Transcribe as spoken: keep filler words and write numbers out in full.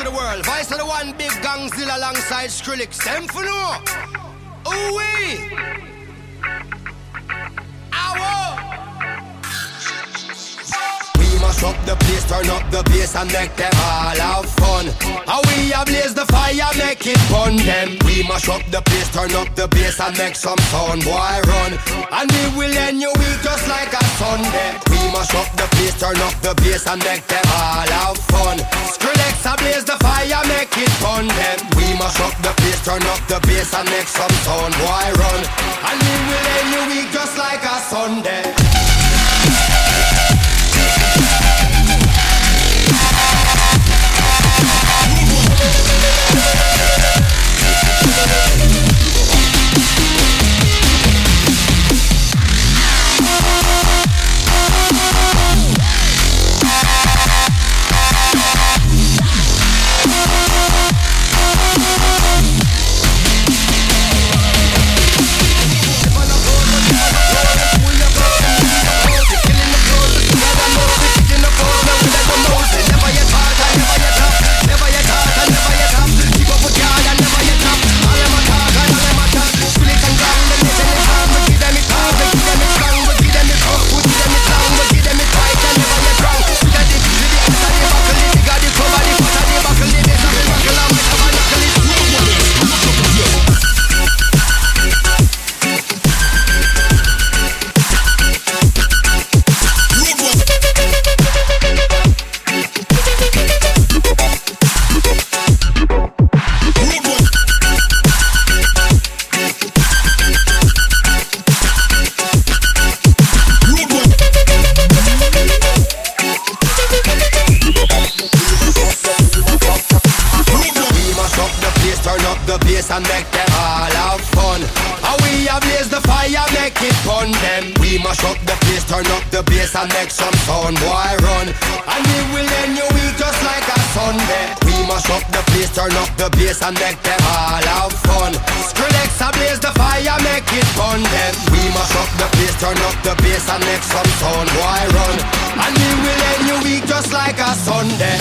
the world. Vice of the one big gangzilla alongside Skrillex. Them for no. Ooh wee. Mash up the place, turn up the bass and make them all have fun. How we ablaze the fire, make it fun them. We mash up the place, turn up the bass and make some sound, boy run. And we will end your week just like a Sunday. We mash up the place, turn up the bass and make them all have fun. Skrillex ablaze the fire, make it fun them. We mash up the place, turn up the bass and make some sound, boy run. And we will end your week just like a Sunday. And make them all have fun. How we ablaze the fire, make it fun them. We mash up the place, turn up the bass and make some sound, boy run. And we will end your week just like a Sunday. We mash up the place, turn up the bass and make them all have fun. Skrillex ablaze the fire, make it fun them. We mash up the place, turn up the bass and make some sound, boy run. And we will end your week just like a Sunday.